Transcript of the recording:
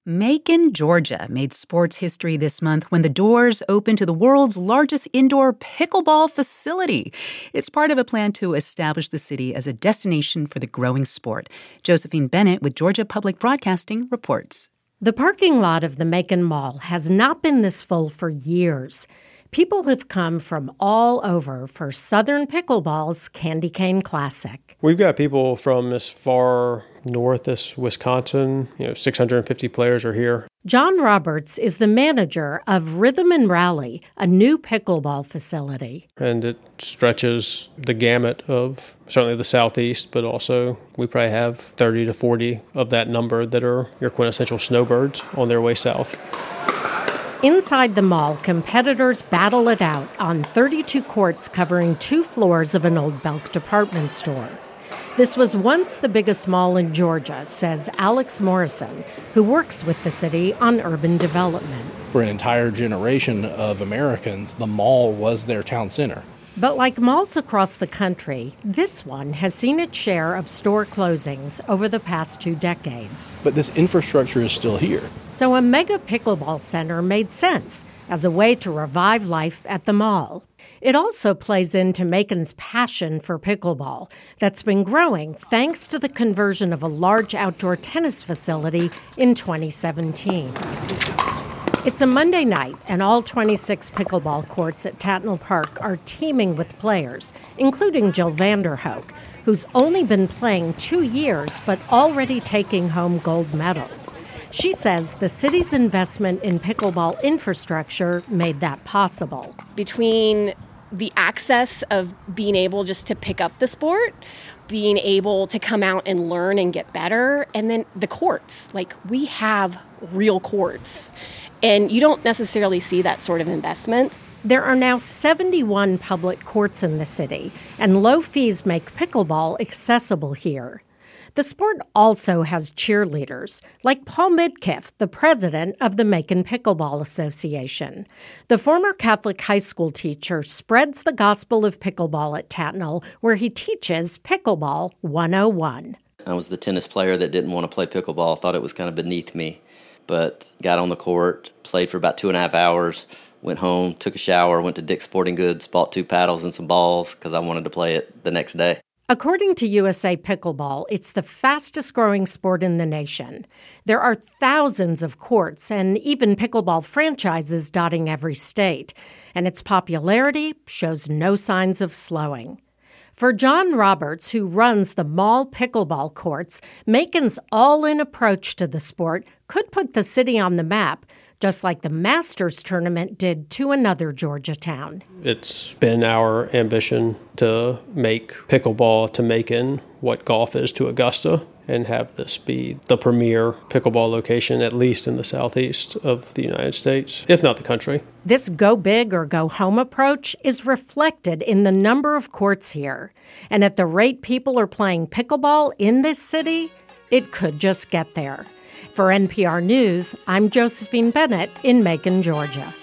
Macon, Georgia made sports history this month when the doors opened to the world's largest indoor pickleball facility. It's part of a plan to establish the city as a destination for the growing sport. Josephine Bennett with Georgia Public Broadcasting reports. The parking lot of the Macon Mall has not been this full for years. People have come from all over for Southern Pickleball's Candy Cane Classic. We've got people from as far north as Wisconsin. 650 players are here. John Roberts is the manager of Rhythm and Rally, a new pickleball facility. And it stretches the gamut of certainly the southeast, but also we probably have 30 to 40 of that number that are your quintessential snowbirds on their way south. Inside the mall, competitors battle it out on 32 courts covering 2 floors of an old Belk department store. This was once the biggest mall in Georgia, says Alex Morrison, who works with the city on urban development. For an entire generation of Americans, the mall was their town center. But like malls across the country, this one has seen its share of store closings over the past 2 decades. But this infrastructure is still here. So a mega pickleball center made sense as a way to revive life at the mall. It also plays into Macon's passion for pickleball that's been growing thanks to the conversion of a large outdoor tennis facility in 2017. It's a Monday night, and all 26 pickleball courts at Tatnall Park are teeming with players, including Jill Vanderhoek, who's only been playing 2 years but already taking home gold medals. She says the city's investment in pickleball infrastructure made that possible. Between the access of being able just to pick up the sport, being able to come out and learn and get better, and then the courts. We have real courts. And you don't necessarily see that sort of investment. There are now 71 public courts in the city, and low fees make pickleball accessible here. The sport also has cheerleaders, like Paul Midkiff, the president of the Macon Pickleball Association. The former Catholic high school teacher spreads the gospel of pickleball at Tatnall, where he teaches Pickleball 101. I was the tennis player that didn't want to play pickleball, thought it was kind of beneath me. But got on the court, played for about 2.5 hours, went home, took a shower, went to Dick's Sporting Goods, bought 2 paddles and some balls because I wanted to play it the next day. According to USA Pickleball, it's the fastest growing sport in the nation. There are thousands of courts and even pickleball franchises dotting every state, and its popularity shows no signs of slowing. For John Roberts, who runs the mall pickleball courts, Macon's all-in approach to the sport could put the city on the map, just like the Masters tournament did to another Georgia town. It's been our ambition to make pickleball to Macon what golf is to Augusta, and have this be the premier pickleball location, at least in the southeast of the United States, if not the country. This go big or go home approach is reflected in the number of courts here. And at the rate people are playing pickleball in this city, it could just get there. For NPR News, I'm Josephine Bennett in Macon, Georgia.